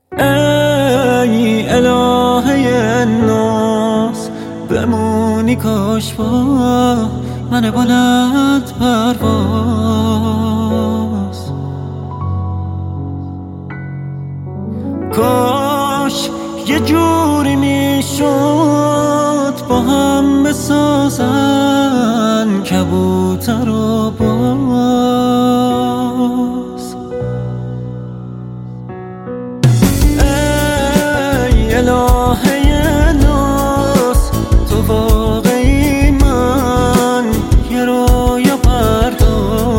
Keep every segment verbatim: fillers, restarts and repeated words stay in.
ای الهه ناز بمونی کاش با من بلند پرواز، کاش یه جوری میشد با هم بسازن کبوتر و باز. ای الهه ناز تو واقعی من یه رویا پرداز.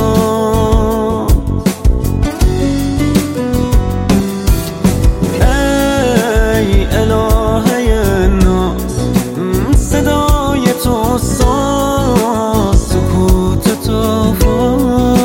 ای الهه ناز صدای تو ساز سکوت تو فاز.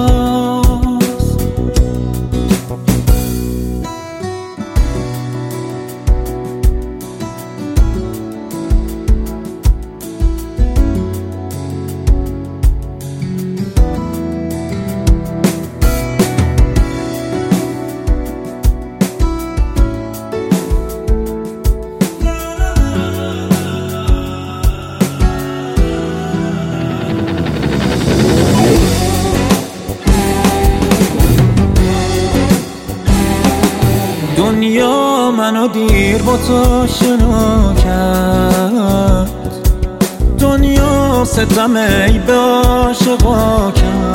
دنیا منو دیر با تو شنا کرد، دنیا ستم ای به عاشقا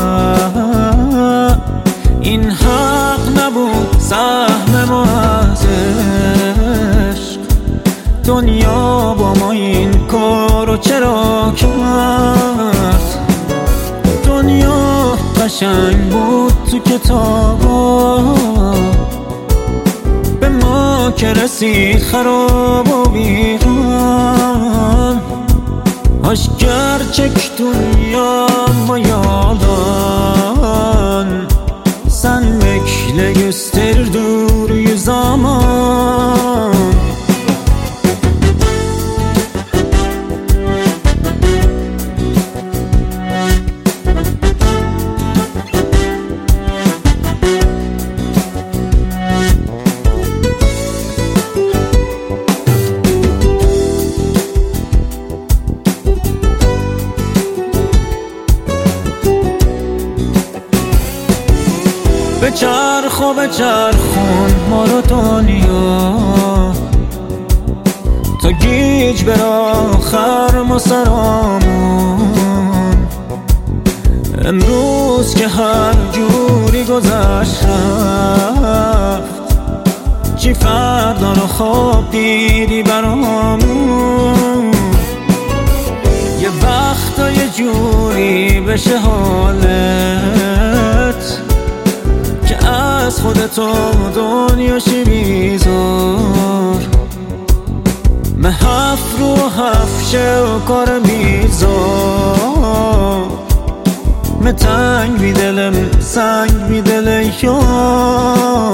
کرد. این حق نبود سهم ما از عشق، دنیا با ما این کارو چرا کرد. دنیا قشنگ بود تو کتابا، به ما که رسید خراب و ویران. Hoş gerçek dünyama yalan, sen bekle gösterir dur zaman. بچرخ و بچرخون ما رو دنیا تا گیج بر آخر ما سرامون. امروز که هر جوری گذشت رفت، چی فردا رو خواب دیدی برامون. یه وقتا یه جوری بشه حالت که از خودتو دنیاشی بیزار. محف رو حفشه و کار میزار، متنگ بی دلم سنگ بی دل یار.